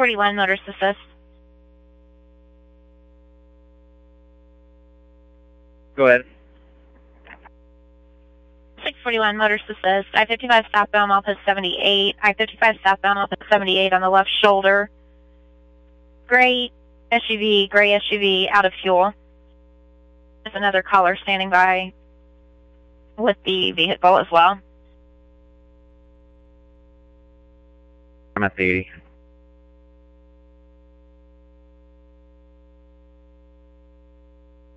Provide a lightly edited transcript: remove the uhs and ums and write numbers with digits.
641 motorist assist. Go ahead. 641 motorist assist. I-55 southbound, I'll put 78. I-55 southbound, I'll put 78 on the left shoulder. Gray SUV out of fuel. There's another caller standing by with the vehicle as well. I'm at the 80.